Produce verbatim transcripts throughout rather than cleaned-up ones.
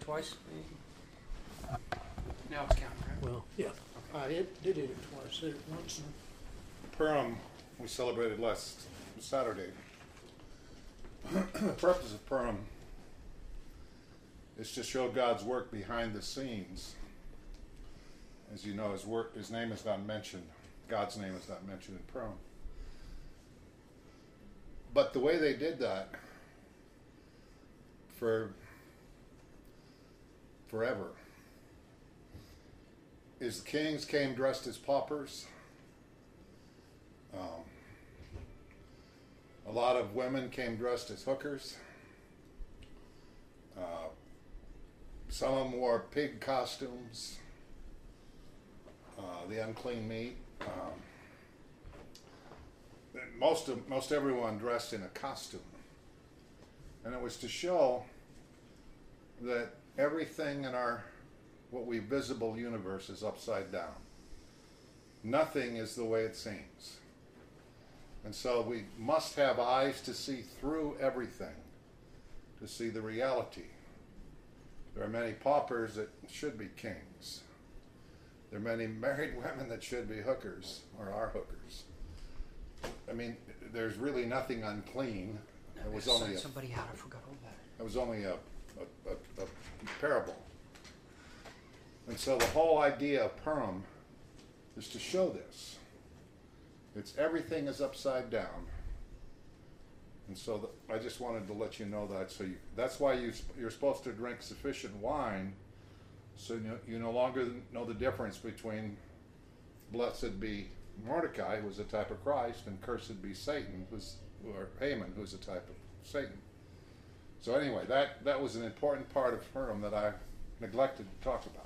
twice? Now it's counting, right? Well, yeah, I it did hit it twice, hit it once. and- Purim, we celebrated last Saturday. The purpose of Purim is to show God's work behind the scenes. As you know, his work, his name is not mentioned. God's name is not mentioned in Purim. But the way they did that for forever is the kings came dressed as paupers. Um, a lot of women came dressed as hookers. Uh, some of them wore pig costumes. Uh, the unclean meat. Um, most of most everyone dressed in a costume, and it was to show that everything in our what we visible universe is upside down. Nothing is the way it seems. And so we must have eyes to see through everything, to see the reality. There are many paupers that should be kings. There are many married women that should be hookers, or are hookers. I mean, there's really nothing unclean. It was only a, somebody out. I forgot all about it. it was only a, a, a, a parable. And so the whole idea of Purim is to show this. It's everything is upside down. And so the, I just wanted to let you know that. So you, that's why you, you're supposed to drink sufficient wine, so you, you no longer know the difference between blessed be Mordecai, who was a type of Christ, and cursed be Satan, who's, or Haman, who's a type of Satan. So anyway, that, that was an important part of Purim that I neglected to talk about.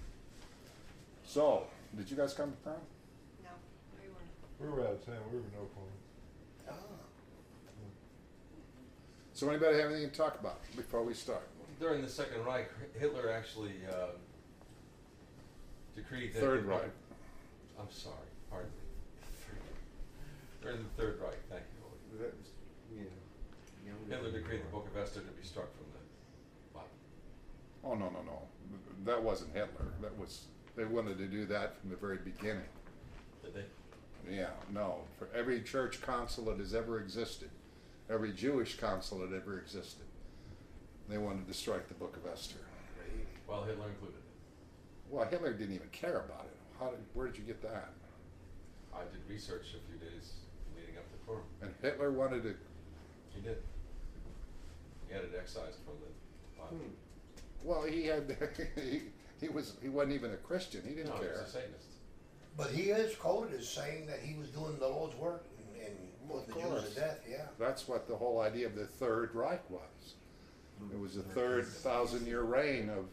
So, did you guys come to Purim? No, we weren't. We were out of town, we were in Oklahoma. Ah. So anybody have anything to talk about before we start? During the Second Reich, Hitler actually uh, decreed that... Third the- Reich. I'm sorry, pardon me. During the Third Reich, thank you, Lloyd. Hitler decreed the Book of Esther to be struck from the Bible. Oh, no, no, no. That wasn't Hitler. That was, they wanted to do that from the very beginning. Did they? Yeah, no. For every church council that has ever existed, every Jewish council that ever existed, they wanted to strike the Book of Esther. Well, Hitler included it. Well, Hitler didn't even care about it. How did, where did you get that? I did research a few days leading up to Purim. And Hitler wanted to, He did. He had it excised from the Bible. well, he had, he, he was, he wasn't even a Christian. He didn't No, he care. was a Satanist. But he is quoted as saying that he was doing the Lord's work and, and Well, put of the Jews course. to death, yeah. That's what the whole idea of the Third Reich was. It was the third thousand year reign of,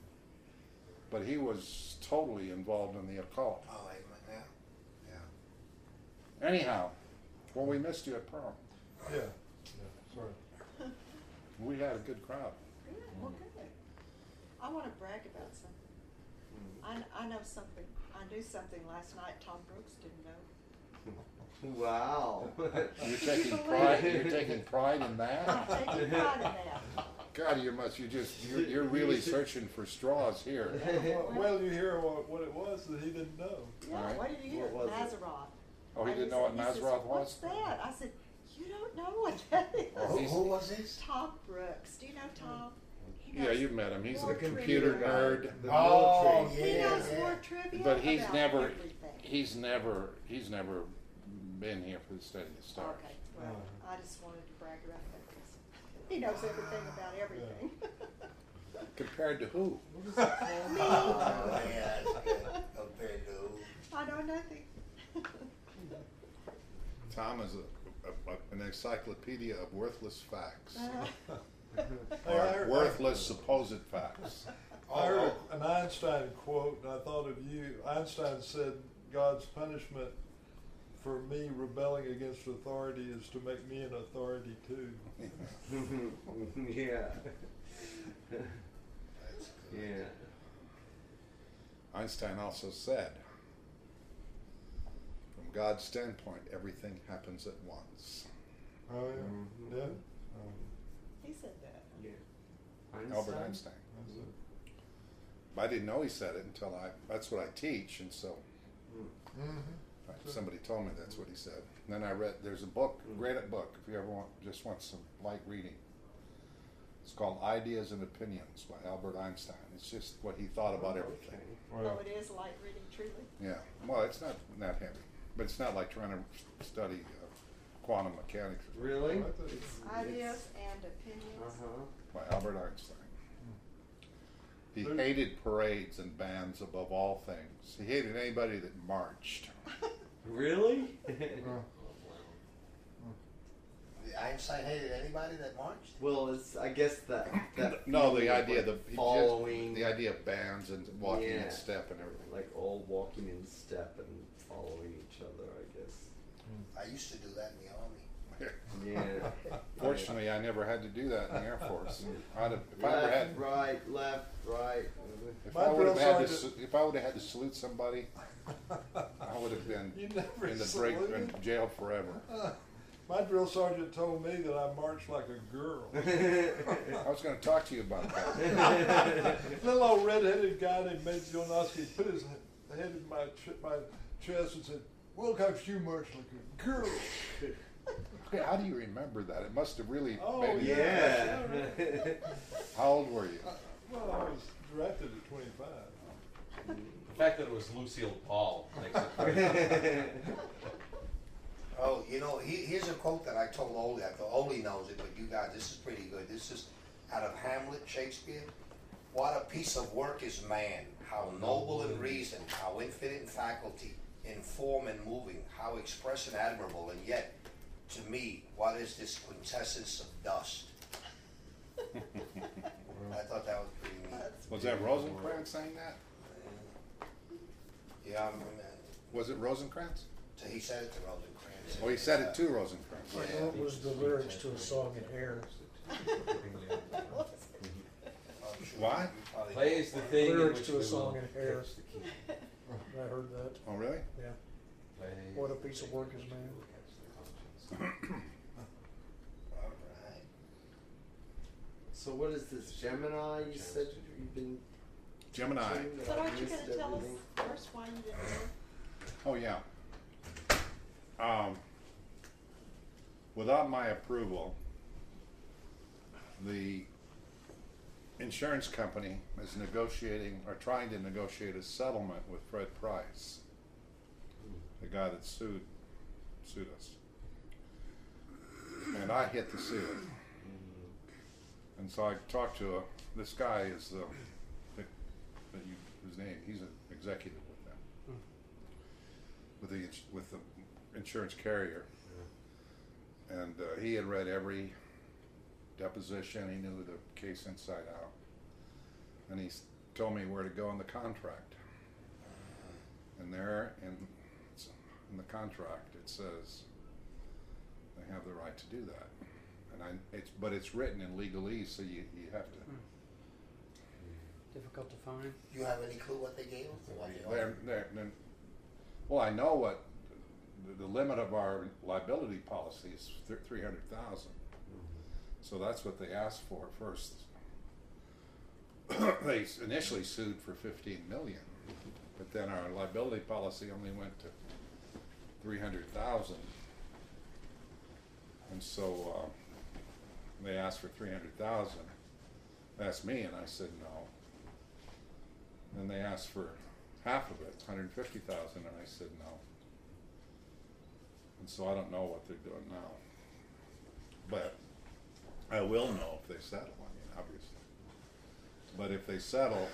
but he was totally involved in the occult. Oh, amen, yeah, yeah. Anyhow, well, we missed you at Purim. Yeah, yeah, sorry. We had a good crowd. Good, well, good. I want to brag about something. I, kn- I know something. I knew something last night Tom Brooks didn't know. Wow. You're taking believe pride. it? You're taking pride in I'm that. taking pride in that. God, you must. You just. You're, you're really searching for straws here. Well, well, you hear what, what it was that he didn't know. Yeah, Alright. what did you hear? What was it? Nazaroth. Oh, he And didn't know what said- he says, Nazareth was. What's that? I said, you don't know what that is. Oh, Who, he's- who was this? Tom Brooks. Do you know Tom? He Yeah, knows you've met him. He's a more computer trivia. nerd. The Oh, military. He yeah, knows yeah. more trivia But he's about never. everything. He's never. He's never been here for the study of the stars. Okay, well, Uh-huh. I just wanted to brag about that because he knows everything about everything. Compared to who? Oh, yeah, that's good. Compared to who? I know nothing. Tom is a, a, a, an encyclopedia of worthless facts. Uh, Hey, I Or heard- worthless supposed facts. I heard an Einstein quote, and I thought of you. Einstein said, God's punishment for me rebelling against authority is to make me an authority too. Yeah. That's good. Yeah. Einstein also said, from God's standpoint, everything happens at once. Oh yeah, Mhm. yeah. Um, he said that. Yeah. Albert Einstein. that's it. I didn't know he said it until I, that's what I teach, and so Mm-hmm. uh, somebody told me that's what he said. And then I read, there's a book, great book, if you ever want, just want some light reading. It's called Ideas and Opinions by Albert Einstein. It's just what he thought about everything. Oh, it is light reading, truly. Yeah, well, it's not that heavy, but it's not like trying to study uh, quantum mechanics Really? Ideas and opinions. Uh-huh. by Albert Einstein. He There's- hated parades and bands above all things. He hated anybody that marched. Really? Einstein hated anybody that marched? Well, it's I guess that that No, feeling the of, idea, like, the he following, just, the idea of bands and walking Yeah. in step and everything. like all walking in step and following each other. I guess. I used to do that in the army. Yeah. Fortunately, I never had to do that in the Air Force. I'd have, if I ever Left, had, right, left, right. if My I would have drill had to, sergeant- sa- if I would have had to salute somebody, I would have been You never in the break, in saluted? jail forever. My drill sergeant told me that I marched like a girl. I was going to talk to you about that. Little old red-headed guy named Major Jonoski put his head in my ch- my chest and said, "Wilcox, you march like a girl." Okay, how do you remember that? It must have really Oh, made you- Yeah. How old were you? Uh, well, I was drafted at twenty-five. The fact that it was Lucille Ball makes it very Oh, you know, he, here's a quote that I told Ole. I thought Ole knows it, but you guys, this is pretty good. This is out of Hamlet, Shakespeare. What a piece of work is man, how noble in reason, how infinite in faculty, in form and moving, how express and admirable, and yet, to me, what is this quintessence of dust? I thought that was pretty neat. That's Was that Rosencrantz saying that? Yeah, I'm, Was it Rosencrantz? so he said it to Rosencrantz. Oh, he said it to Rosencrantz. I know it was the lyrics to a song in Hair. I'm sure Why? you probably- plays the thing in Lyrics which to a we song will in Hair. catch the key. I heard that. Oh, really? Yeah. Plays What a piece of work is man. All right. So what is this Gemini? You said you've been. Gemini. teaching that So I aren't you missed gonna tell us everything? first why you didn't know? Oh, yeah. Um, without my approval, the insurance company is negotiating or trying to negotiate a settlement with Fred Price, the guy that sued sued us. And I hit the ceiling. And so I talked to a, this guy is the, the, that you, his name, he's an executive with them, with the ins- with the insurance carrier, and uh, he had read every deposition. He knew the case inside out, and he s- told me where to go in the contract. And there in in the contract it says they have the right to do that. And I, it's but it's written in legalese, so you you have to. Difficult to find. Do you have any clue what they gave him? What they They're, offered? they're, they're, well, I know what the, the limit of our liability policy is three hundred thousand. So that's what they asked for first. They s- initially sued for fifteen million, but then our liability policy only went to three hundred thousand. And so uh, they asked for three hundred thousand. They asked me, and I said no. Then they asked for half of it, one hundred fifty thousand, and I said no. And so I don't know what they're doing now. But I will know if they settle, I mean, obviously. But if they settle,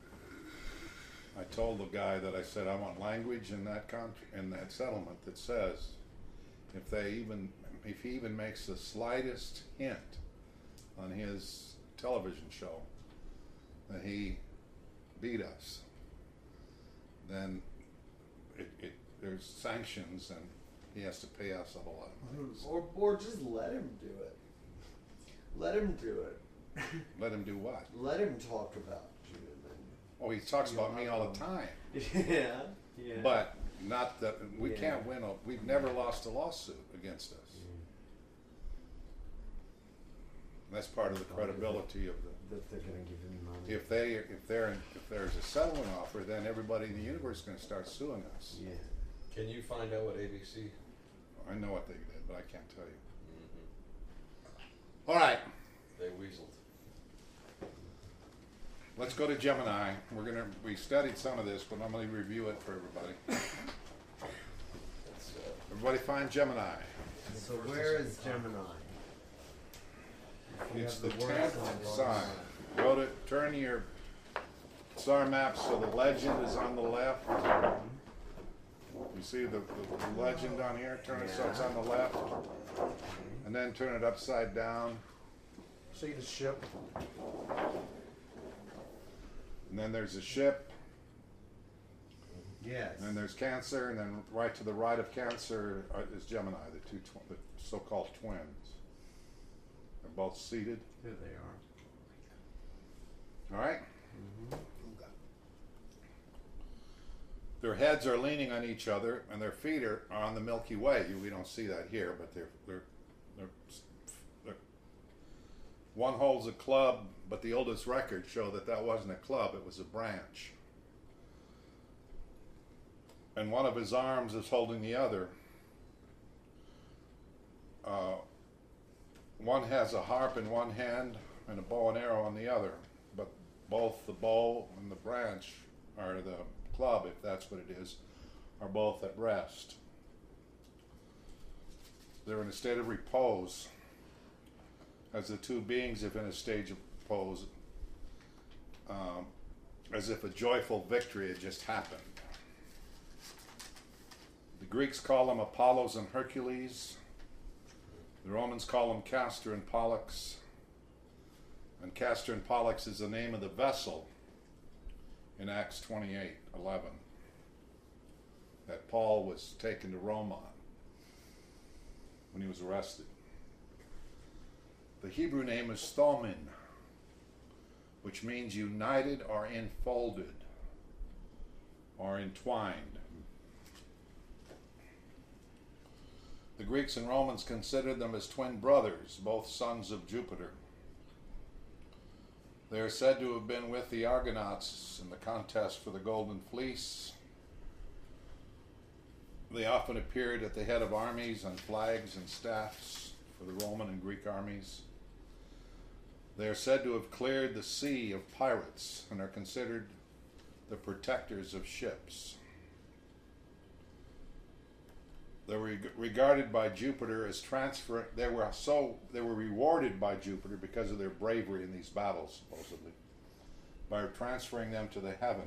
I told the guy that I said I want language in that con- in that settlement that says if they even if he even makes the slightest hint on his television show that he beat us, then it, it there's sanctions and he has to pay us a whole lot of money. Or, or just let him do it. Let him do it. Let him do what? Let him talk about you Oh, he talks You about me have all a- the time, and then. Yeah. Yeah. but not that we Yeah. can't win. A, we've never lost a lawsuit against us. That's part of the credibility of the. That they're gonna give him money. If they, if they're, if there's a settlement offer, then everybody in the universe is going to start suing us. Yeah. Can you find out what A B C? I know what they did, but I can't tell you. Mm-hmm. All right, They weaseled. let's go to Gemini. We're gonna, we studied some of this, but I'm gonna review it for everybody. That's, uh, Everybody find Gemini. So where is Gemini? We It's have the word tenth sign. sign. Go to, turn your star map so the legend is on the left. You see the, the, the legend on here? Turn it so it's on the left. And then turn it upside down. See the ship? And then there's a ship. Yes. And then there's Cancer. And then right to the right of Cancer are- is Gemini, the two tw- the so-called twins. They're both seated. Here they are. All right? Mm-hmm. Their heads are leaning on each other, and their feet are, are on the Milky Way. You- We don't see that here, but they're, they're, they're, they're. One holds a club, but the oldest records show that that wasn't a club; it was a branch. And one of his arms is holding the other. Uh, one has a harp in one hand and a bow and arrow in the other, but both the bow and the branch, or the club, if that's what it is, are both at rest. They're in a state of repose, as the two beings are in a stage of repose, um, as if a joyful victory had just happened. The Greeks call them Apollos and Hercules. The Romans call them Castor and Pollux. And Castor and Pollux is the name of the vessel in Acts twenty-eight eleven that Paul was taken to Rome on when he was arrested. The Hebrew name is Thomin, which means united or enfolded or entwined. The Greeks and Romans considered them as twin brothers, both sons of Jupiter. They are said to have been with the Argonauts in the contest for the Golden Fleece. They often appeared at the head of armies on flags and staffs for the Roman and Greek armies. They are said to have cleared the sea of pirates and are considered the protectors of ships. They were regarded by Jupiter as transfer. They were so they were rewarded by Jupiter because of their bravery in these battles, supposedly, by transferring them to the heaven.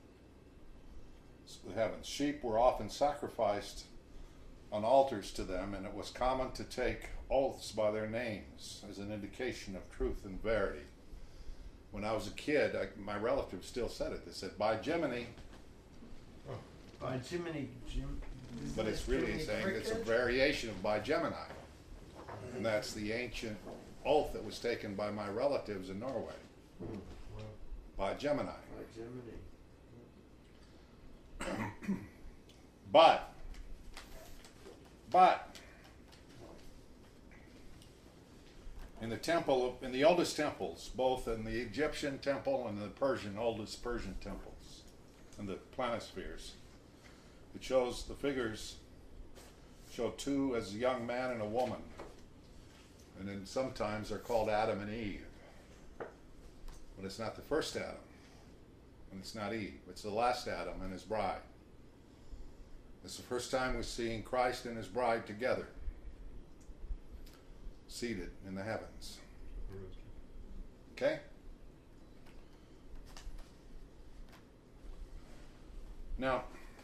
The heavens. Sheep were often sacrificed on altars to them, and it was common to take oaths by their names as an indication of truth and verity. When I was a kid, I, my relatives still said it. They said, "By Gemini," By Jiminy Jim. but it's really saying it's a variation of "By Gemini," and that's the ancient oath that was taken by my relatives in Norway. By Gemini. By Jiminy. But, but, in the temple, of, in the oldest temples, both in the Egyptian temple and the Persian, oldest Persian temples, and the planispheres, it shows the figures show two as a young man and a woman, and then sometimes they're called Adam and Eve, but it's not the first Adam, and it's not Eve. It's the last Adam and his bride. It's the first time we're seeing Christ and his bride together, seated in the heavens. Okay? Now,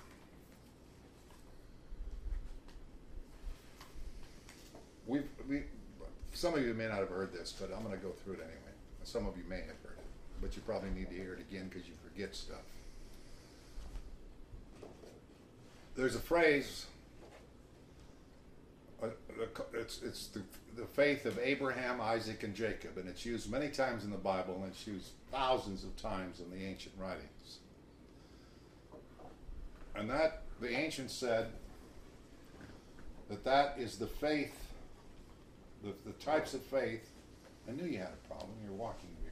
we've, we, some of you may not have heard this, but I'm going to go through it anyway. Some of you may have heard it, but you probably need to hear it again because you forget stuff. There's a phrase, uh, it's, it's the, the faith of Abraham, Isaac, and Jacob, and it's used many times in the Bible, and it's used thousands of times in the ancient writings. And that, the ancients said that that is the faith, the, the types of faith I knew you had a problem. You're walking weird.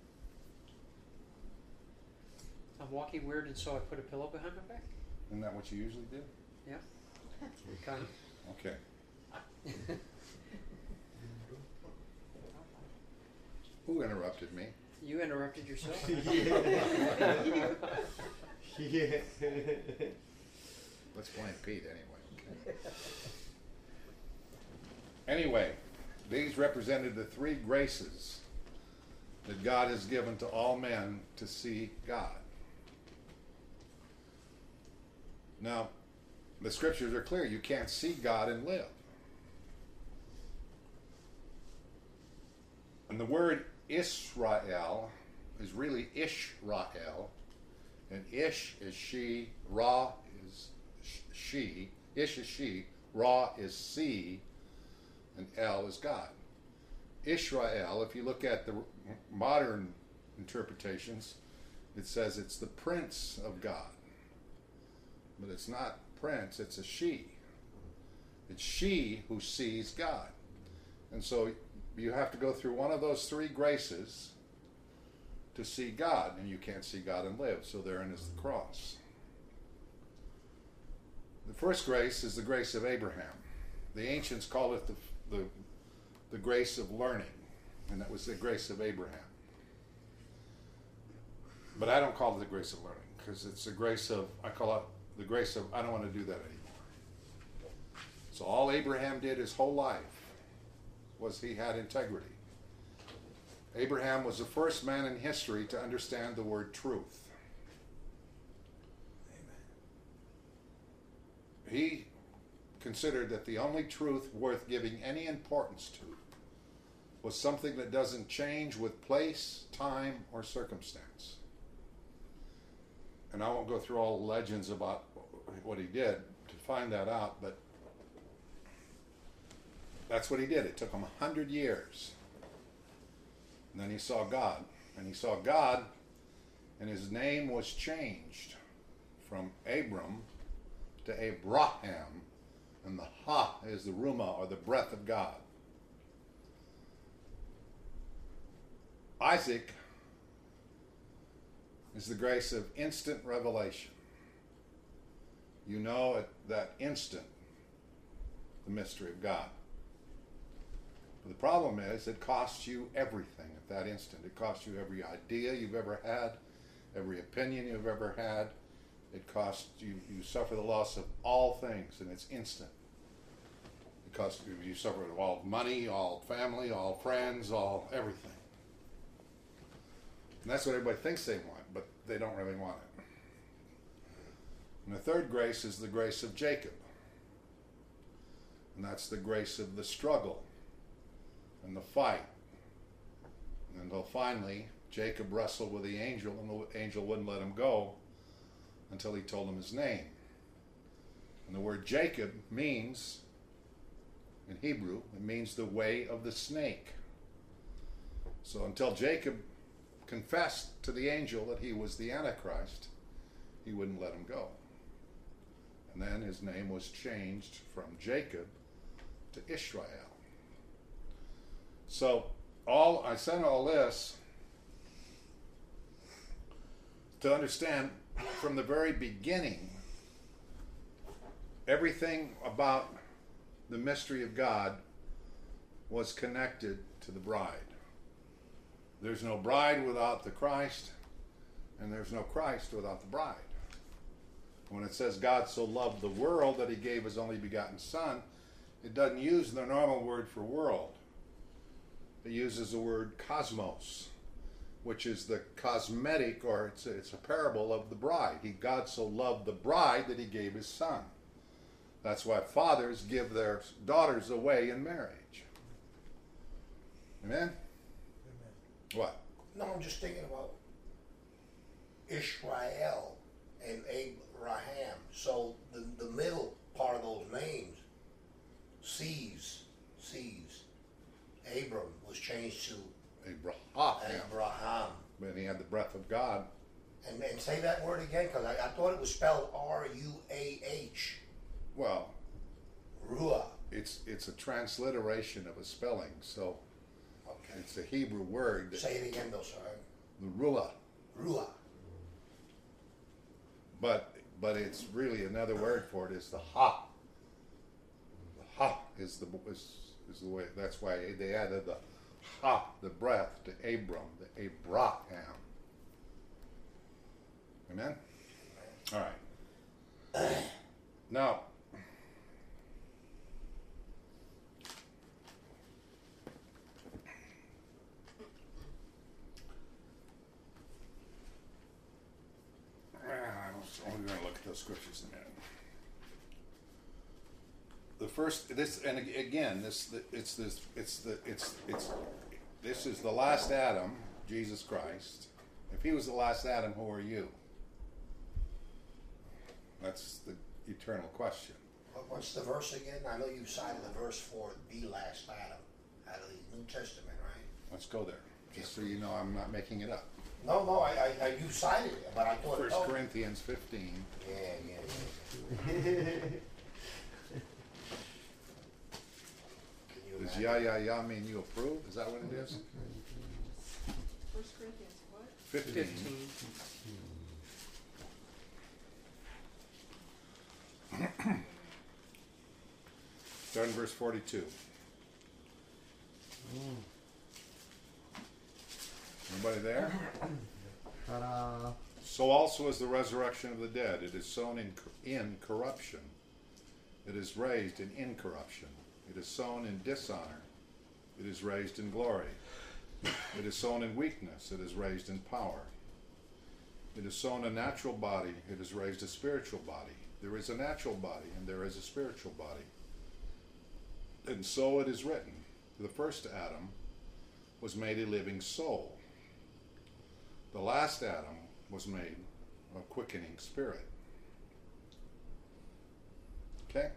I'm walking weird, and so I put a pillow behind my back. Isn't that what you usually do? Yeah. Kind of. Okay. Who interrupted me? You interrupted yourself. Yeah. Let's blame Pete anyway. Okay. Anyway, these represented the three graces that God has given to all men to see God. Now, the scriptures are clear. You can't see God and live. And the word Israel is really Ishrael. And Ish is she, Ra is she, Ish is she, Ra is see, and El is God. Israel, if you look at the modern interpretations, it says it's the prince of God. But it's not prince, it's a she. It's she who sees God. And so you have to go through one of those three graces to see God, and you can't see God and live, so therein is the cross. The first grace is the grace of Abraham. The ancients called it the, the, the grace of learning, and that was the grace of Abraham. But I don't call it the grace of learning, because it's the grace of, I call it the grace of, I don't want to do that anymore. So all Abraham did his whole life was he had integrity. Abraham was the first man in history to understand the word truth. Amen. He considered that the only truth worth giving any importance to was something that doesn't change with place, time, or circumstance. And I won't go through all the legends about what he did to find that out, but that's what he did. It took him a hundred years. And then he saw God. And he saw God, and his name was changed from Abram to Abraham. And the Ha is the Ruma, or the breath of God. Isaac is the grace of instant revelation. You know at that instant the mystery of God. But the problem is it costs you everything at that instant. It costs you every idea you've ever had, every opinion you've ever had. It costs you, you suffer the loss of all things, and it's instant. It costs you, you suffer all money, all family, all friends, all everything. And that's what everybody thinks they want, but they don't really want it. And the third grace is the grace of Jacob. And that's the grace of the struggle and the fight. And until finally, Jacob wrestled with the angel, and the angel wouldn't let him go until he told him his name. And the word Jacob means, in Hebrew, it means the way of the snake. So until Jacob confessed to the angel that he was the Antichrist, he wouldn't let him go. And then his name was changed from Jacob to Israel. So all I said all this to understand from the very beginning everything about the mystery of God was connected to the bride. There's no bride without the Christ, and there's no Christ without the bride. When it says God so loved the world that he gave his only begotten Son, it doesn't use the normal word for world. It uses the word cosmos, which is the cosmetic, or it's a, it's a parable of the bride. He, God so loved the bride that he gave his Son. That's why fathers give their daughters away in marriage. Amen? Amen. What? No, I'm just thinking about Israel and Abraham. So the, the middle part of those names, sees, sees. Abram was changed to Abraham. Abraham. But he had the breath of God. And, and say that word again, because I, I thought it was spelled R U A H. Well, Ruah. it's it's a transliteration of a spelling. So Okay. it's a Hebrew word. That, Say it again, though, sir. the ruah. Ruah. But but it's really another word for it is the ha. The ha is the is, is the way. That's why they added the ha, the breath, to Abram, the Abraham. Amen. All right. Now, I'm going to look at those scriptures in a minute. The first, this, and again, this, it's this, it's the, it's, it's, this is the last Adam, Jesus Christ. If he was the last Adam, who are you? That's the eternal question. What- What's the verse again? I know you cited the verse for the last Adam out of the New Testament, right? Let's go there, just so you know I'm not making it up. No, no, I, I, I you cited it, but I thought. First oh. Corinthians fifteen. Yeah, yeah, yeah. Can you Does imagine? ya ya ya mean you approve? Is that what it is? First Corinthians what? Fifteen. Fifteen. Start in verse forty-two. Anybody there? Ta-da. So also is the resurrection of the dead. It is sown in, in corruption. It is raised in incorruption. It is sown in dishonor. It is raised in glory. It is sown in weakness. It is raised in power. It is sown a natural body. It is raised a spiritual body. There is a natural body and there is a spiritual body. And so it is written, the first Adam was made a living soul. The last Adam was made a quickening spirit. Okay?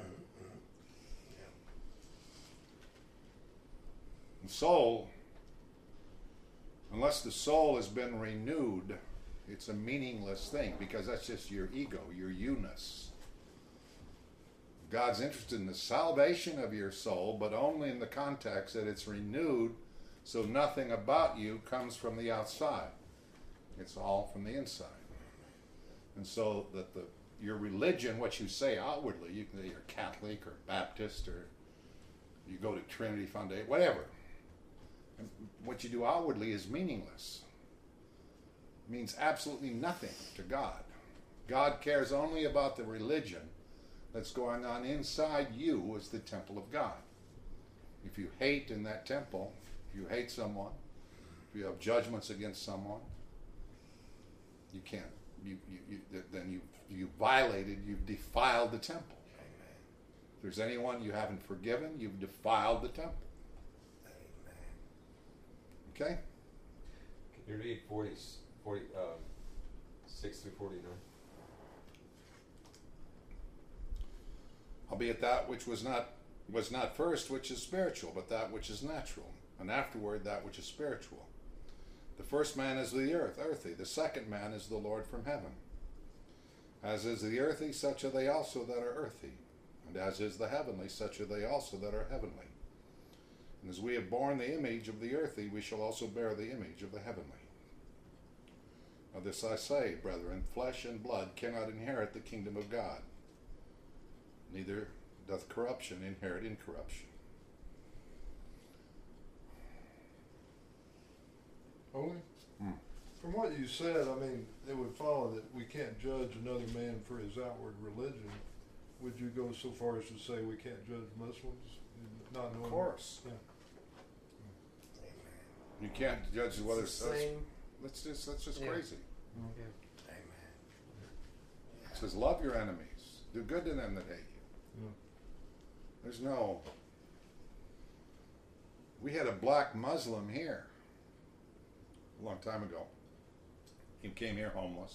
The soul, unless the soul has been renewed, it's a meaningless thing because that's just your ego, your you-ness. God's interested in the salvation of your soul, but only in the context that it's renewed so nothing about you comes from the outside. It's all from the inside. And so that the your religion, what you say outwardly, you can say you're Catholic or Baptist or you go to Trinity Foundation, whatever. And what you do outwardly is meaningless. It means absolutely nothing to God. God cares only about the religion that's going on inside you as the temple of God. If you hate in that temple, if you hate someone, if you have judgments against someone, you can't. You, you, you, then you you violated, you've defiled the temple. Amen. If there's anyone you haven't forgiven, you've defiled the temple. Amen. Okay? Can you read forty, forty, um, six through forty-nine? Albeit that which was not was not first which is spiritual, but that which is natural, and afterward that which is spiritual. The first man is the earth, earthy. The second man is the Lord from heaven. As is the earthy, such are they also that are earthy. And as is the heavenly, such are they also that are heavenly. And as we have borne the image of the earthy, we shall also bear the image of the heavenly. Now this I say, brethren, flesh and blood cannot inherit the kingdom of God. Neither doth corruption inherit incorruption. Holy? Hmm. From what you said, I mean, it would follow that we can't judge another man for his outward religion. Would you go so far as to say we can't judge Muslims? Not knowing Of course. Yeah. Amen. You can't judge whether It's it's the same. that's just that's just Yeah. crazy. Yeah. Amen. It says, love your enemies. Do good to them that hate you. Yeah. There's no... We had a black Muslim here a long time ago. He came here homeless.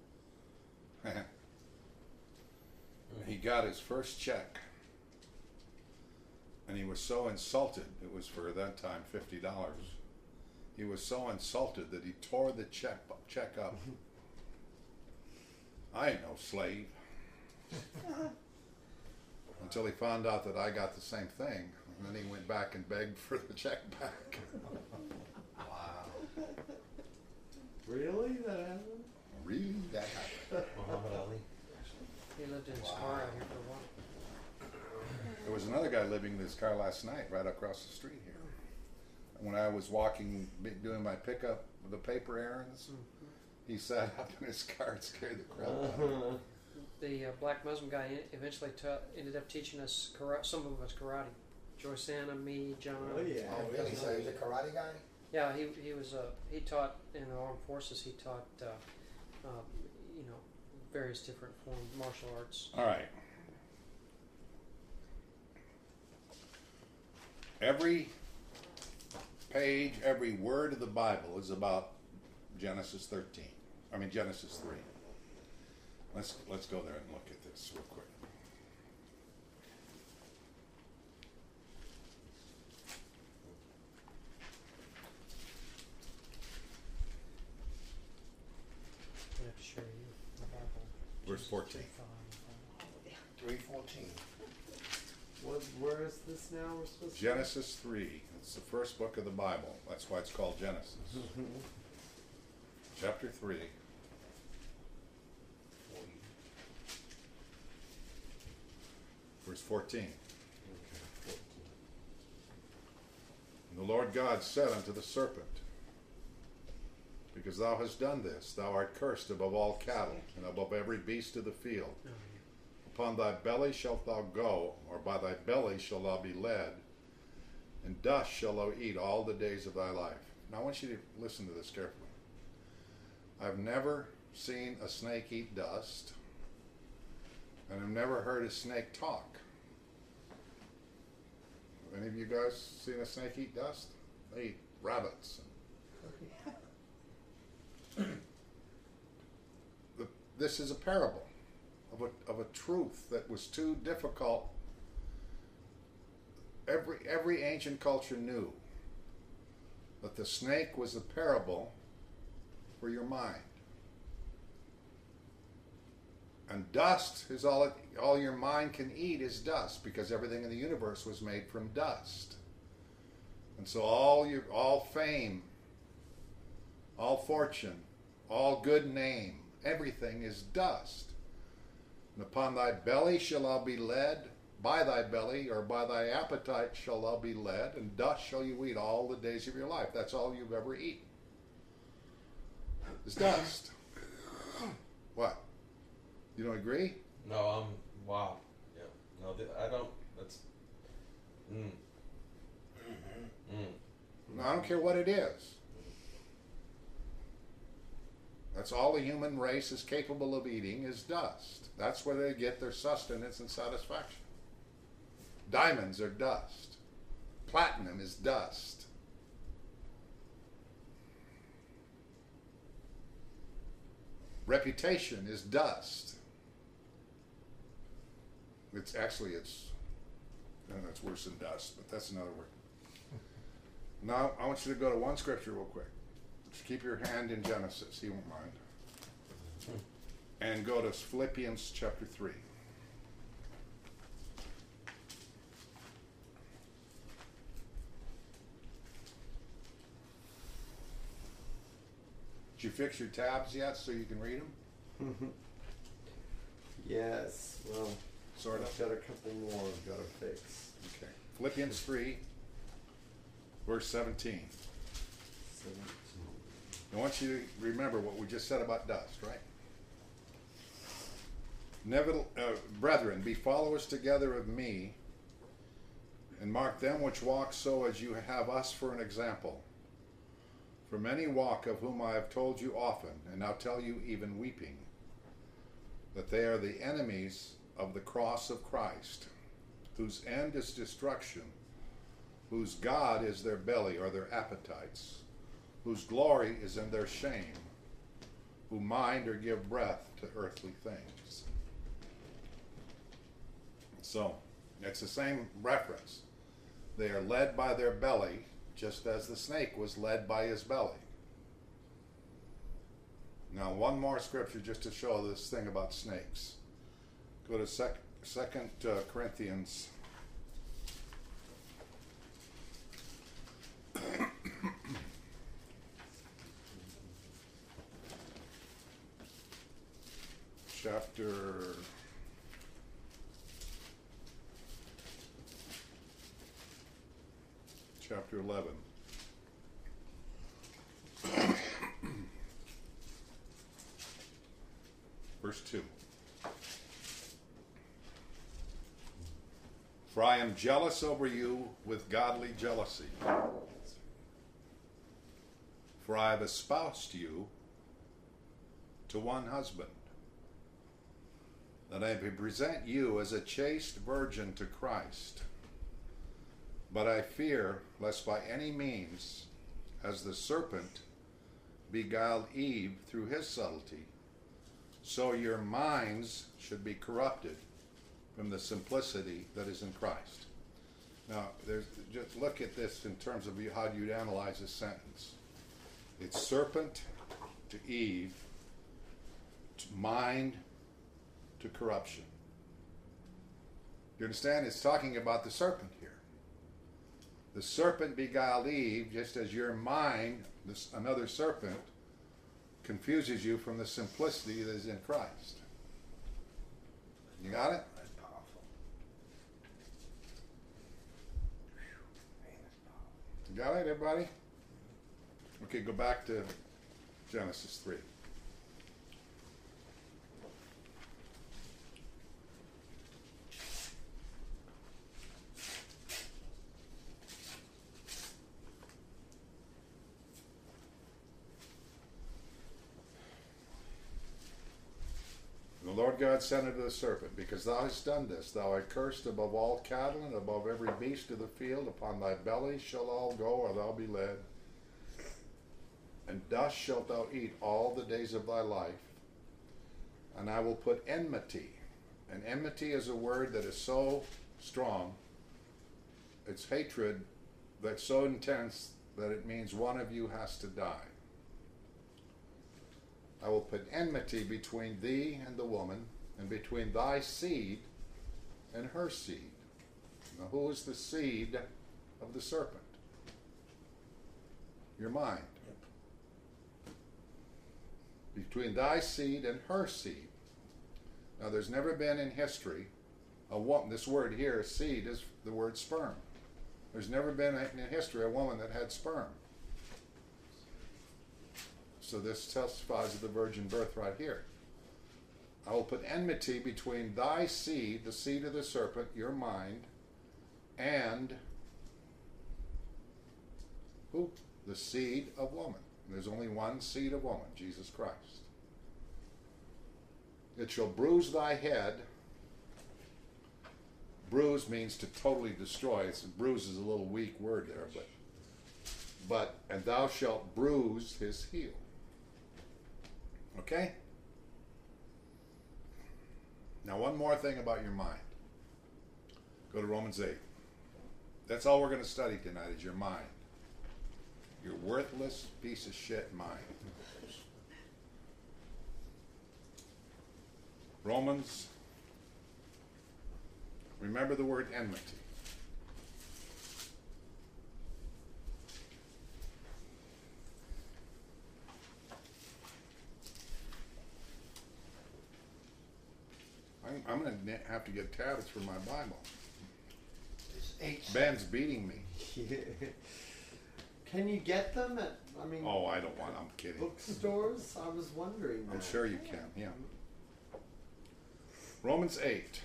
He got his first check. And he was so insulted, it was for that time fifty dollars. He was so insulted that he tore the check, check up. I ain't no slave. Until he found out that I got the same thing. And then he went back and begged for the check back. Wow. Really? That happened? Really? That happened. Muhammad Ali. He lived in his Wow. car out here for a while. There was another guy living in his car last night right across the street here. When I was walking, be- doing my pickup of the paper errands, he sat up in his car and scared the crap out of me. Uh-huh. The uh, black Muslim guy en- eventually ta- ended up teaching us karate, some of us karate. Joyce Anna, me, John. Oh, yeah. Oh, really? So he's a karate guy? Yeah, he he was uh, he taught in the armed forces. He taught uh, uh, you know various different forms of martial arts. All right. Every page, every word of the Bible is about Genesis thirteen. I mean Genesis three. Let's let's go there and look at this real quick. I have to show you the Bible. Verse fourteen. Three fourteen. What, where is this now? We're supposed to Genesis three. It's the first book of the Bible. That's why it's called Genesis. Chapter three. Verse fourteen. And the Lord God said unto the serpent, Because thou hast done this, thou art cursed above all cattle, and above every beast of the field. Oh, Upon thy belly shalt thou go, or by thy belly shalt thou be led, and dust shalt thou eat all the days of thy life. Now I want you to listen to this carefully. I've never seen a snake eat dust, and I've never heard a snake talk. Have any of you guys seen a snake eat dust? They eat rabbits. the, this is a parable of a, of a truth that was too difficult. Every, every ancient culture knew that the snake was a parable for your mind. And dust is all it, all your mind can eat is dust, because everything in the universe was made from dust. And so all your all fame, all fortune, all good name, everything is dust. And upon thy belly shall thou be led, by thy belly or by thy appetite shall thou be led, and dust shall you eat all the days of your life. That's all you've ever eaten. It's dust. What? You don't agree? No, I'm wow. Yeah. No, th- I don't. That's. Mm. Mm. No, I don't care what it is. That's all the human race is capable of eating is dust. That's where they get their sustenance and satisfaction. Diamonds are dust. Platinum is dust. Reputation is dust. It's actually, it's, and that's worse than dust, but that's another word. Now, I want you to go to one scripture real quick. Just keep your hand in Genesis, he won't mind. And go to Philippians chapter three. Did you fix your tabs yet so you can read them? Yes. Well, Sort of. I've got a couple more I've got to fix. Okay. Philippians three, verse seventeen. seventeen. I want you to remember what we just said about dust, right? Never, uh, brethren, be followers together of me, and mark them which walk so as you have us for an example. For many walk, of whom I have told you often, and now tell you even weeping, that they are the enemies of the cross of Christ, whose end is destruction, whose God is their belly or their appetites, whose glory is in their shame, who mind or give breath to earthly things. So, it's the same reference. They are led by their belly, just as the snake was led by his belly. Now, one more scripture just to show this thing about snakes. Go to sec- Second uh, Corinthians chapter chapter eleven. Verse two. For I am jealous over you with godly jealousy. For I have espoused you to one husband, that I may present you as a chaste virgin to Christ. But I fear lest by any means, as the serpent beguiled Eve through his subtlety, so your minds should be corrupted from the simplicity that is in Christ. Now, there's, just look at this in terms of you, how you'd analyze this sentence. It's serpent to Eve, to mind to corruption. You understand? It's talking about the serpent here. The serpent beguiled Eve, just as your mind, this another serpent, confuses you from the simplicity that is in Christ. You got it? That's powerful. Man, that's powerful. You got it, everybody? Okay, go back to Genesis three. The Lord God said unto the serpent, because thou hast done this, thou art cursed above all cattle and above every beast of the field. Upon thy belly shall all go, or thou be led. And dust shalt thou eat all the days of thy life. And I will put enmity. And enmity is a word that is so strong, it's hatred that's so intense that it means one of you has to die. I will put enmity between thee and the woman, and between thy seed and her seed. Now, who is the seed of the serpent? Your mind. Yep. Between thy seed and her seed. Now, there's never been in history a woman. This word here, seed, is the word sperm. There's never been in history a woman that had sperm. So this testifies of the virgin birth right here. I will put enmity between thy seed, the seed of the serpent, your mind, and who? The seed of woman. There's only one seed of woman, Jesus Christ. It shall bruise thy head. Bruise means to totally destroy. It's, bruise is a little weak word there, but but and thou shalt bruise his heel. Okay? Now, one more thing about your mind. Go to Romans eight. That's all we're going to study tonight is your mind. Your worthless piece of shit mind. Romans, remember the word enmity. I'm, I'm going to have to get tabs for my Bible. It's eight. Ben's beating me. Yeah. Can you get them at, I mean, Oh, I don't want, I'm kidding. bookstores? I was wondering I'm that. sure you can, yeah. Romans eight.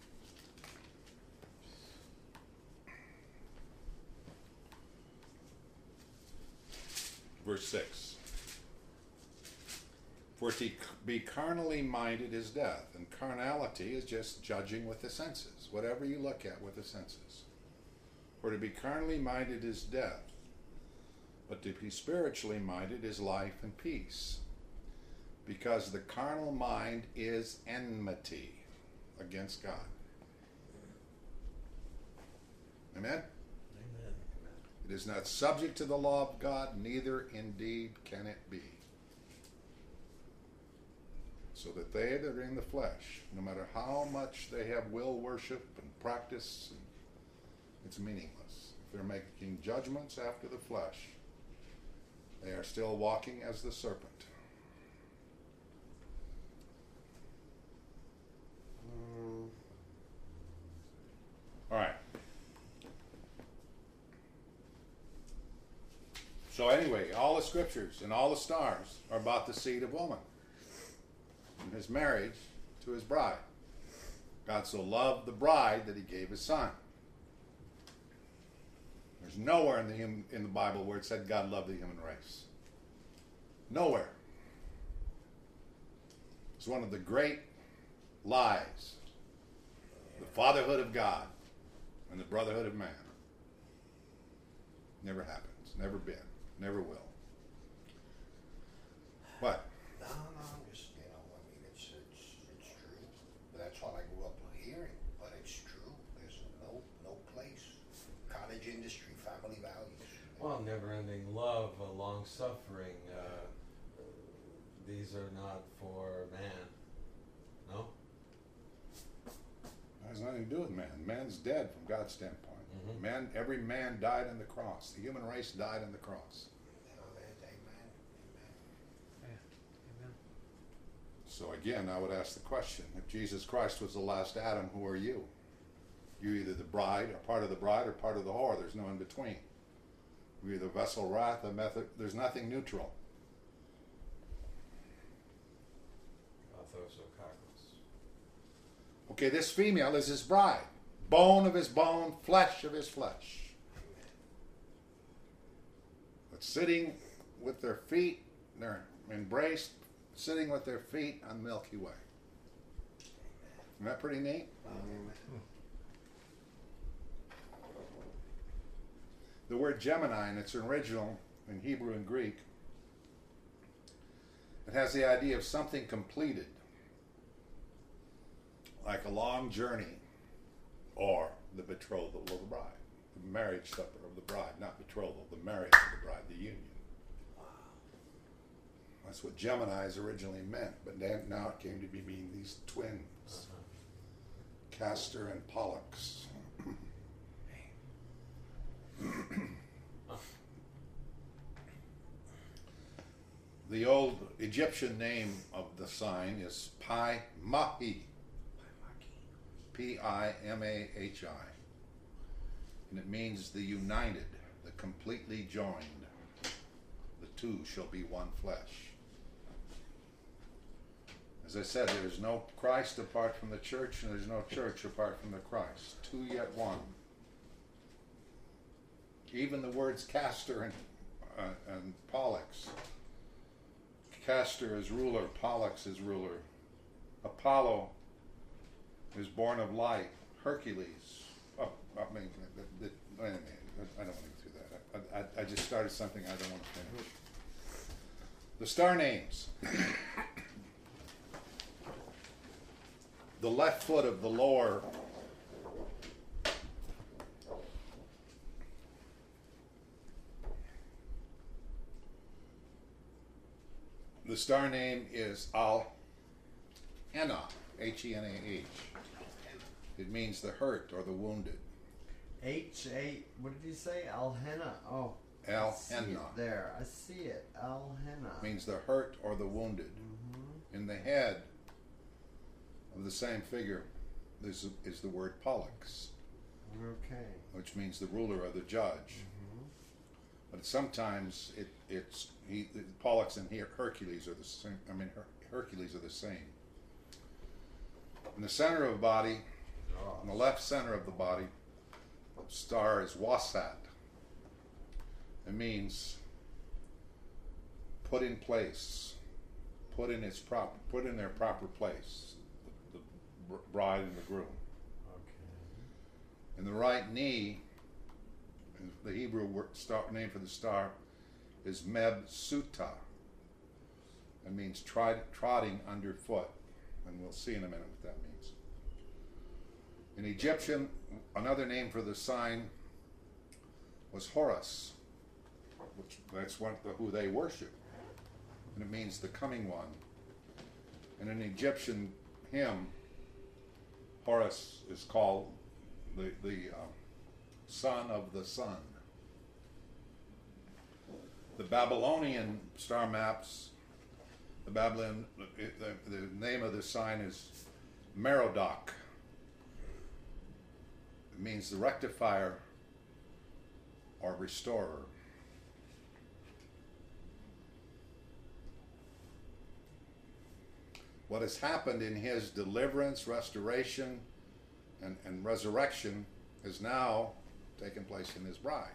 Verse six. For to be carnally minded is death, and carnality is just judging with the senses, whatever you look at with the senses. For to be carnally minded is death, but to be spiritually minded is life and peace. Because the carnal mind is enmity against God. Amen? Amen. It is not subject to the law of God, neither indeed can it be. So that they that are in the flesh, no matter how much they have will worship and practice, it's meaningless. If they're making judgments after the flesh, they are still walking as the serpent. So anyway, all the scriptures and all the stars are about the seed of woman and his marriage to his bride. God so loved the bride that he gave his son. There's nowhere in the hum- in the Bible where it said God loved the human race. Nowhere. It's one of the great lies. The fatherhood of God and the brotherhood of man. Never happens. Never been. Never will. What? No, no, I'm just, you know, I mean, it's, it's, it's true. That's what I grew up hearing, but it's true. There's no, no place. Cottage industry, family values. Well, never-ending love, uh, long-suffering, uh, these are not for man. No? It has nothing to do with man. Man's dead from God's standpoint. Mhm. Man, every man died on the cross. The human race died on the cross. You know, that, amen, amen. Yeah. Amen. So again, I would ask the question, if Jesus Christ was the last Adam, who are you? You're either the bride, or part of the bride, or part of the whore. There's no in between. You're either vessel wrath, a method. There's nothing neutral. Athos Okakos. Okay, this female is his bride. Bone of his bone, flesh of his flesh. But sitting with their feet, they're embraced, sitting with their feet on Milky Way. Isn't that pretty neat? The word Gemini, in its original in Hebrew and Greek, it has the idea of something completed, like a long journey, or the betrothal of the bride, the marriage supper of the bride, not betrothal, the marriage of the bride, the union. That's what Geminis originally meant, but then, now it came to be mean these twins, Uh-huh. Castor and Pollux. The old Egyptian name of the sign is Pi Mahi. P I M A H I. And it means the united, the completely joined. The two shall be one flesh. As I said, there is no Christ apart from the church, and there's no church apart from the Christ. Two yet one. Even the words Castor and, uh, and Pollux. Castor is ruler, Pollux is ruler. Apollo is born of light. Hercules. Oh, I mean, the, the, wait a minute. I don't want to go through that. I, I, I just started something I don't want to finish. The star names. The left foot of the lower the star name is Al-Henna, H E N A H. It means the hurt or the wounded. H A. What did you say? Al-Henna. Oh. Al I see Henna. it there. I see it. Al-Henna. Means the hurt or the wounded. Mm-hmm. In the head of the same figure is, is the word Pollux, Okay. which means the ruler or the judge. Mm-hmm. But sometimes it, it's he, Pollux and Her- Hercules are the same. I mean, Her- Hercules are the same. In the center of the body, in the left center of the body, the star is Wasat. It means put in place, put in its proper, put in their proper place. The, the br- bride and the groom. Okay. In the right knee, the Hebrew word, star, name for the star is Meb Suta. It means trod, trotting underfoot, and we'll see in a minute what that means. In Egyptian, another name for the sign was Horus, which that's one, who they worship, and it means the coming one. And in Egyptian hymn, Horus is called the the uh, son of the sun. The Babylonian star maps, the Babylon, the, the name of the sign is Merodach. It means the rectifier or restorer. what has happened in his deliverance, restoration, and, and resurrection has now taken place in his bride.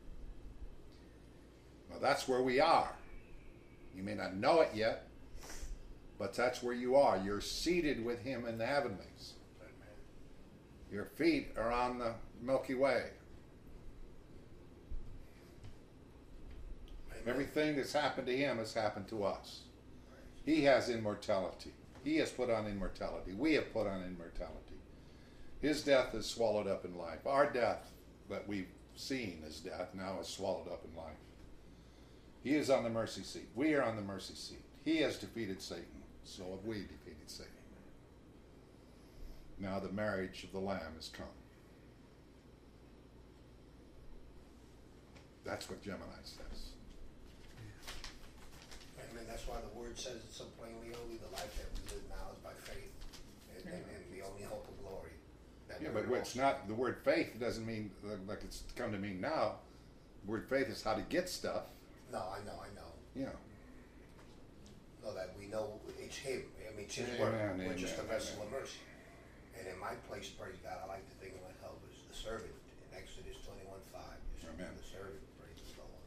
Now that's where we are. You may not know it yet, but that's where you are. You're seated with him in the heavenlies. Your feet are on the Milky Way. Everything that's happened to him has happened to us. He has immortality. He has put on immortality. We have put on immortality. His death is swallowed up in life. Our death that we've seen as death now is swallowed up in life. He is on the mercy seat. We are on the mercy seat. He has defeated Satan. So have we defeated Satan. Now the marriage of the Lamb has come. That's what Gemini says. Amen. That's why the word says it so plainly, only the life that we live now is by faith, and, and, and the only hope of glory. That Yeah, we're but it's all- not, the word faith doesn't mean like it's come to mean now. The word faith is how to get stuff. No, I know, I know. Yeah. No, that we know it's Him. I mean, it's His Amen, work. amen, We're just a vessel amen. of mercy. And in my place, praise God, I like to think of myself as the servant in Exodus twenty-one five. Amen. The servant, praise the Lord.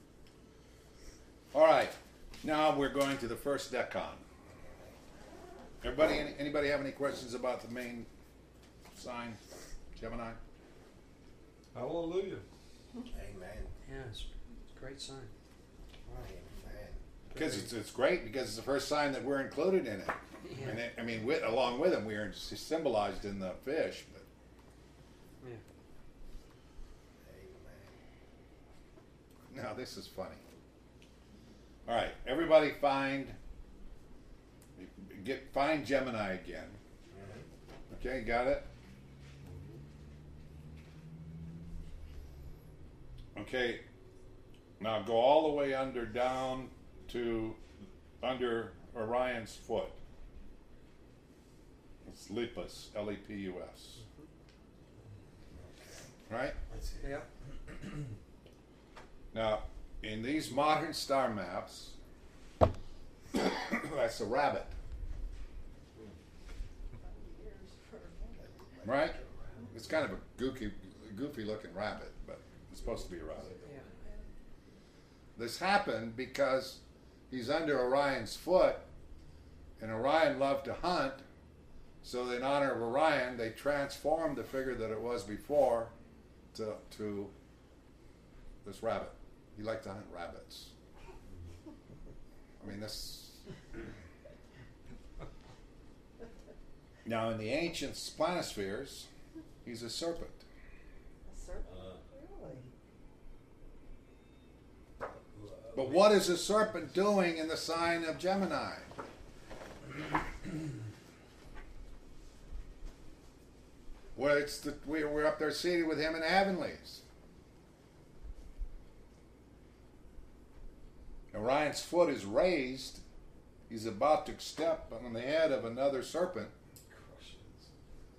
All right. Now we're going to the first decan. Everybody, any- anybody have any questions about the main sign, Gemini? Hallelujah. Amen. Yeah, it's, it's a great sign. Wow. Amen. Because it's, it's great because it's the first sign that we're included in it. Yeah. And it, I mean, with, along with them, we are symbolized in the fish. But Yeah. Amen. now this is funny. All right, everybody find get find Gemini again. Okay, got it? Okay, now go all the way under down to under Orion's foot. It's Lepus, L E P U S. Right? Let's see. Yeah. Now, in these modern star maps, that's a rabbit, right? It's kind of a goofy, goofy looking rabbit, but it's supposed to be a rabbit. Yeah. This happened because he's under Orion's foot, and Orion loved to hunt, so in honor of Orion, they transformed the figure that it was before to, to this rabbit. He liked to hunt rabbits. I mean, this... Now, in the ancient planispheres, he's a serpent. A serpent? Uh, Really? But what is a serpent doing in the sign of Gemini? Well, it's the, we, we're up there seated with him in the heavenlies. Orion's foot is raised. He's about to step on the head of another serpent. crushes.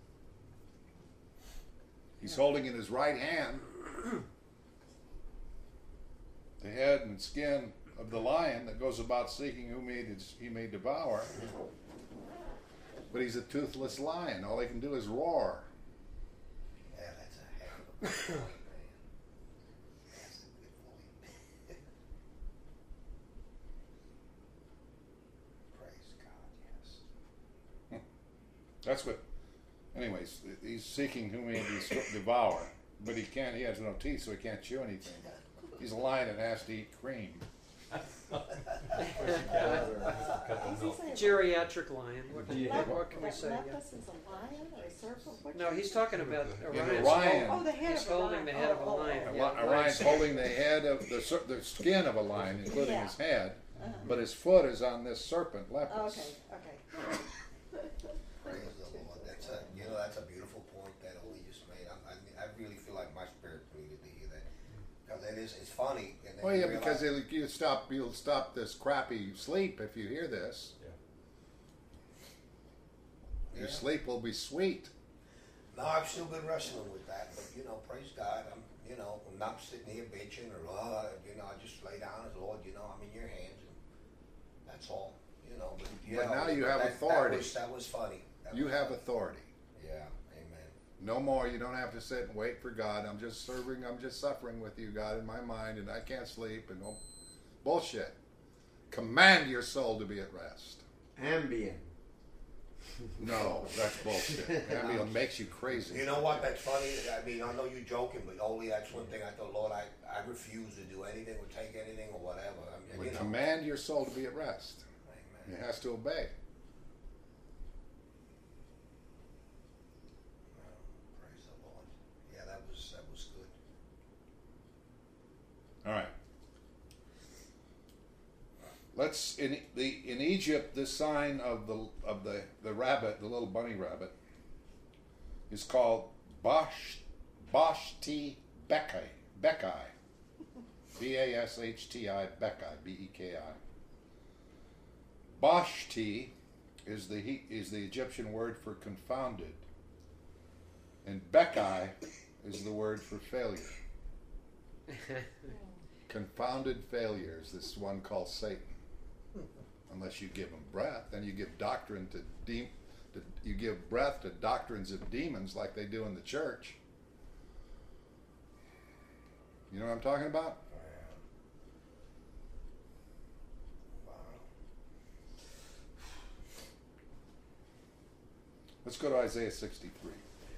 He's holding in his right hand the head and skin of the lion that goes about seeking whom he, he may devour. But he's a toothless lion. All he can do is roar. Yeah, that's a heck of a good point, man. That's a good point. Praise God, yes. That's what, anyways, he's seeking whom he may devour. But he can't, he has no teeth, so he can't chew anything. He's a lion that has to eat cream. Cut the Is he milk. saying Geriatric lion. What, Yeah. what, what can we that say? Yeah. Lepus is a lion or a serpent? What No, did he's you- talking about In Orion's Orion- Oh, the head He's of a holding lion. the head of a Oh, oh, lion. oh. Li- Yeah, Orion's lion. holding the head of the, ser- the skin of a lion, including Yeah. his head, Uh-huh. but his foot is on this serpent, Lepus. Oh, okay, okay. Praise the Lord. That's a, you know, that's a beautiful point that Oli just made. I, I, I really feel like my spirit needed to hear that. Because it is, it's funny. And then Well, you yeah, because realize- it'll, you stop, you'll stop this crappy sleep if you hear this. Your Yeah. sleep will be sweet. No, I've still been wrestling with that, but you know, praise God, I'm, you know, I'm not sitting here bitching or, uh, you know, I just lay down as Lord, you know, I'm in your hands, and that's all, you know, but, But yeah, now you but have that, authority. That was, that was funny. That You was have funny. authority. Yeah, amen. No more. You don't have to sit and wait for God. I'm just serving. I'm just suffering with you, God, in my mind, and I can't sleep. And oh, bullshit. Command your soul to be at rest. Ambien. No, that's bullshit. Ambien makes you crazy. You know what? That's funny. I mean, I know you're joking, but only that's one thing I thought, Lord, I, I refuse to do anything or take anything or whatever. I mean, But you know. command your soul to be at rest. Amen. It has to obey. Praise the Lord. Yeah, that was that was good. All right. Let's in the in Egypt, the sign of the of the the rabbit, the little bunny rabbit, is called Bash Bashti Bekai Bekai, B A S H T I Bekai B E K I. Bashti is the he, is the Egyptian word for confounded, and Bekai is the word for failure. Confounded failures. This one called Satan. Unless you give him breath, then you give doctrine to, de- to you give breath to doctrines of demons like they do in the church. You know what I'm talking about? Wow. Let's go to Isaiah sixty-three.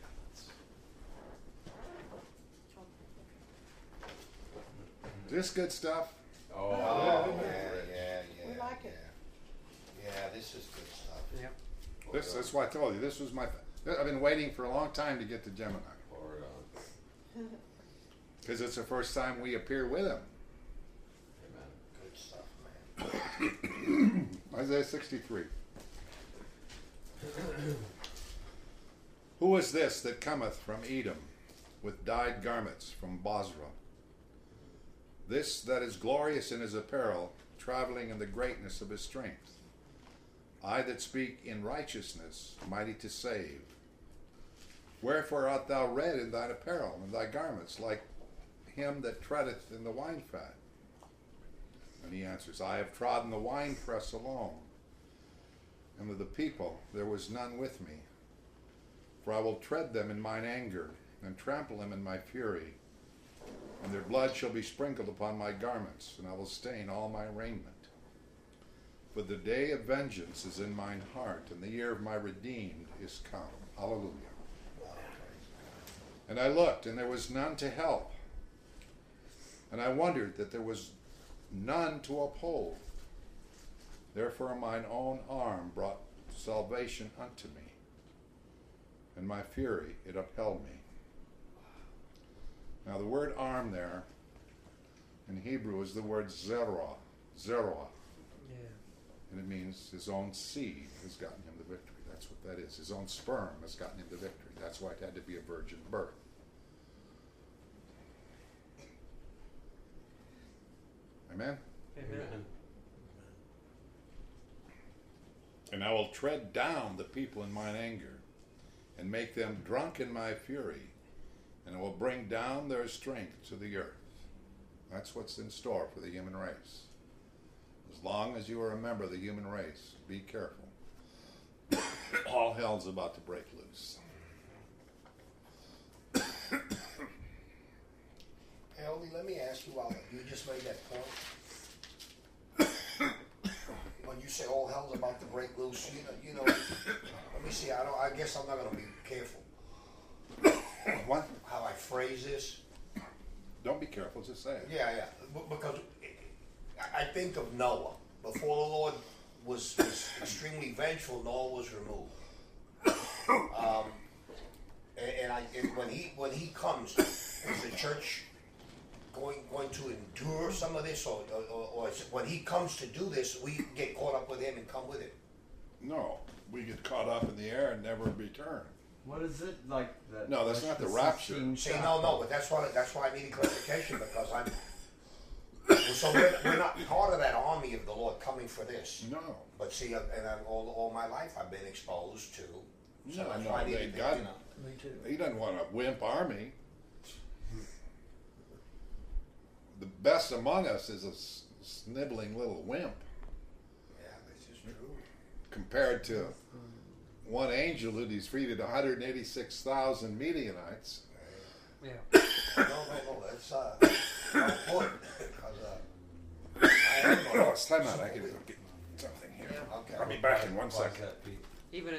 Is this good stuff? Oh, Oh, yeah. yeah, yeah, yeah. We like it. Yeah, yeah this is good stuff. Yep. This that's why I told you this was my. I've been waiting for a long time to get to Gemini Lord, uh, because it's the first time we appear with him. amen. Good stuff, man. Isaiah sixty-three. Who is this that cometh from Edom with dyed garments from Bozrah? This that is glorious in his apparel, traveling in the greatness of his strength. I that speak in righteousness, mighty to save. Wherefore art thou red in thine apparel, and thy garments like him that treadeth in the wine fat? And he answers, I have trodden the winepress alone, and of the people there was none with me. For I will tread them in mine anger, and trample them in my fury. And their blood shall be sprinkled upon my garments, and I will stain all my raiment. For the day of vengeance is in mine heart, and the year of my redeemed is come. Hallelujah. And I looked, and there was none to help. And I wondered that there was none to uphold. Therefore mine own arm brought salvation unto me, and my fury it upheld me. Now the word arm there in Hebrew is the word zerah, zerah, Yeah. and it means his own seed has gotten him the victory. That's what that is. His own sperm has gotten him the victory. That's why it had to be a virgin birth. Amen? Amen. And I will tread down the people in mine anger, and make them drunk in my fury, and I will bring down their strength to the earth. That's what's in store for the human race. As long as you are a member of the human race, be careful. All hell's about to break loose. Hey, Oldie, let me ask you, while you just made that point. When you say all hell's about to break loose, you know, you know, let me see, I don't, I guess I'm not gonna be careful What? how I phrase this. Don't be careful, just say it. Yeah, yeah, b- because I- I think of Noah. Before the Lord was, was extremely vengeful, Noah was removed. Um, and, and I, and when he when he comes, is the church going going to endure some of this, or, or, or is it when he comes to do this, we get caught up with him and come with him? No, we get caught up in the air and never return. What is it like that? No, that's not the rapture. See, no, no, but that's why that's why I need clarification, because I'm. So we're, we're not part of that army of the Lord coming for this. No. But see, uh, and I've, all all my life I've been exposed to. So No, that's no, why I need they to, got- you know. Me too. He doesn't want a wimp army. The best among us is a s- sniveling little wimp. Yeah, this is true. compared to one angel who defeated one hundred eighty-six thousand Midianites. Yeah. No, no, no, that's, uh, not important, because, uh, I am Oh, gonna- it's time out. I can go get something here. Okay. I'll be back in one Why is second. that, Pete?